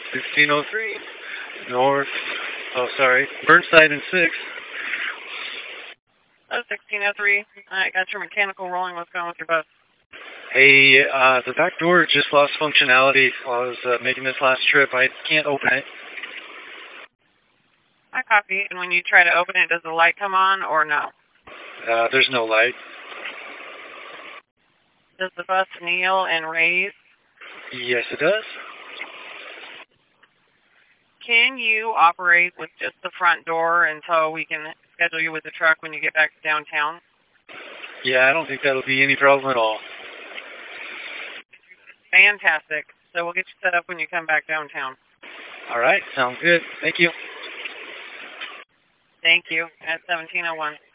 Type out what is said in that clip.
1603 North, Burnside and 6. Oh, 1603. I got your mechanical rolling. What's going on with your bus? Hey, the back door just lost functionality while I was making this last trip. I can't open it. I copy. And when you try to open it, does the light come on or no? There's no light. Does the bus kneel and raise? Yes, it does. Can you operate with just the front door until we can schedule you with the truck when you get back to downtown? Yeah, I don't think that'll be any problem at all. Fantastic. So we'll get you set up when you come back downtown. All right, sounds good. Thank you. Thank you. At 1701.